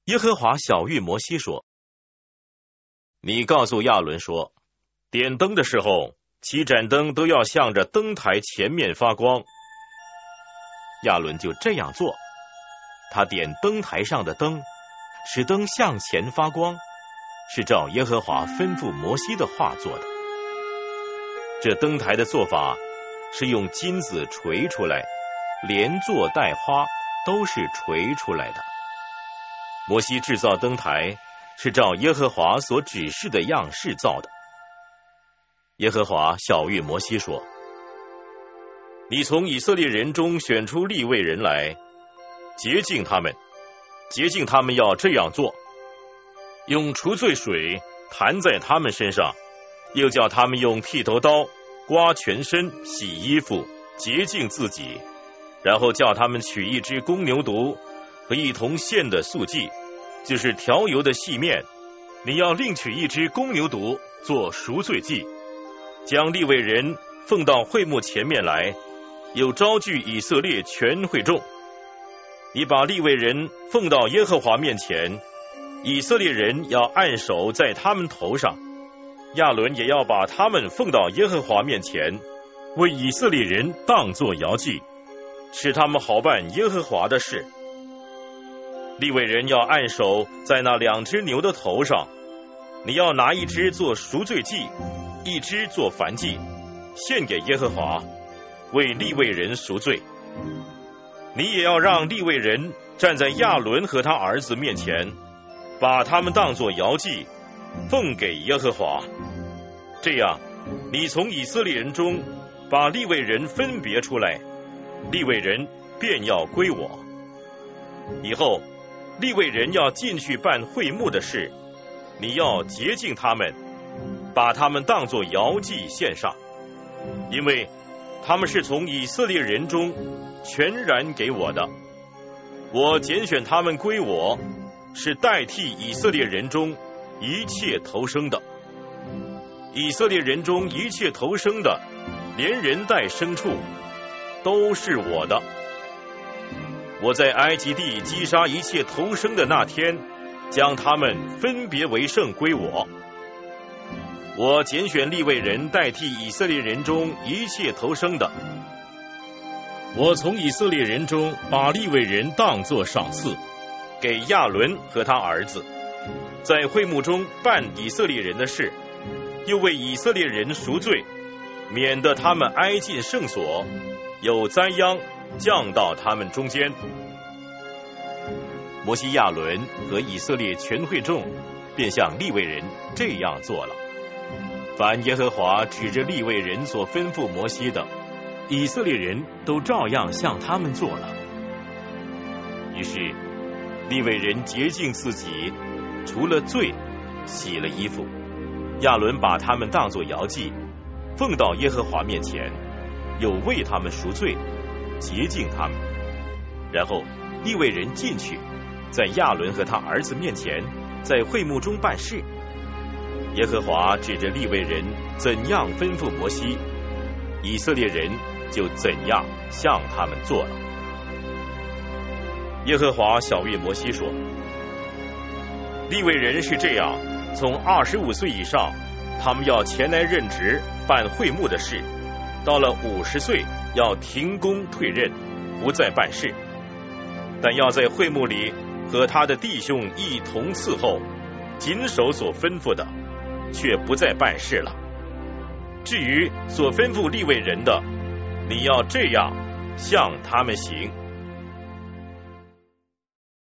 耶和华晓谕摩西说：你告诉亚伦说，点灯的时候，七盏灯都要向着灯台前面发光。亚伦就这样做，他点灯台上的灯，使灯向前发光，是照耶和华吩咐摩西的话做的。这灯台的做法是用金子锤出来，连座带花都是锤出来的。摩西制造灯台是照耶和华所指示的样式造的。耶和华晓谕摩西说：你从以色列人中选出利未人来，洁净他们。洁净他们要这样做：用除罪水弹在他们身上，又叫他们用剃头刀刮全身，洗衣服，洁净自己，然后叫他们取一只公牛犊和一同献的素祭，就是调油的细面。你要另取一只公牛犊做赎罪祭，将利未人奉到会幕前面来，又招聚以色列全会众。你把利未人奉到耶和华面前，以色列人要按手在他们头上，亚伦也要把他们奉到耶和华面前，为以色列人当作摇祭，使他们好办耶和华的事。利未人要按手在那两只牛的头上，你要拿一只做赎罪祭，一只做燔祭，献给耶和华，为利未人赎罪。你也要让利未人站在亚伦和他儿子面前，把他们当作摇祭，奉给耶和华。这样，你从以色列人中把利未人分别出来，利未人便要归我。以后利未人要进去办会幕的事，你要洁净他们，把他们当作摇祭献上，因为他们是从以色列人中全然给我的。我拣选他们归我，是代替以色列人中一切投生的。以色列人中一切投生的，连人带牲畜，都是我的。我在埃及地击杀一切投生的那天，将他们分别为圣归我。我拣选利未人代替以色列人中一切投生的。我从以色列人中把利未人当作赏赐，给亚伦和他儿子，在会幕中办以色列人的事，又为以色列人赎罪，免得他们挨进圣所，有灾殃降到他们中间。摩西、亚伦和以色列全会众便向利未人这样做了。凡耶和华指着利未人所吩咐摩西的，以色列人都照样向他们做了。于是利未人洁净自己，除了罪，洗了衣服。亚伦把他们当作摇祭，奉到耶和华面前，又为他们赎罪，洁净他们。然后利未人进去，在亚伦和他儿子面前，在会幕中办事。耶和华指着利未人怎样吩咐摩西，以色列人就怎样向他们做了。耶和华晓谕摩西说：利未人是这样，从25岁以上，他们要前来任职办会幕的事，到了50岁要停工退任，不再办事，但要在会幕里和他的弟兄一同伺候，谨守所吩咐的，却不再办事了。至于所吩咐利未人的，你要这样向他们行。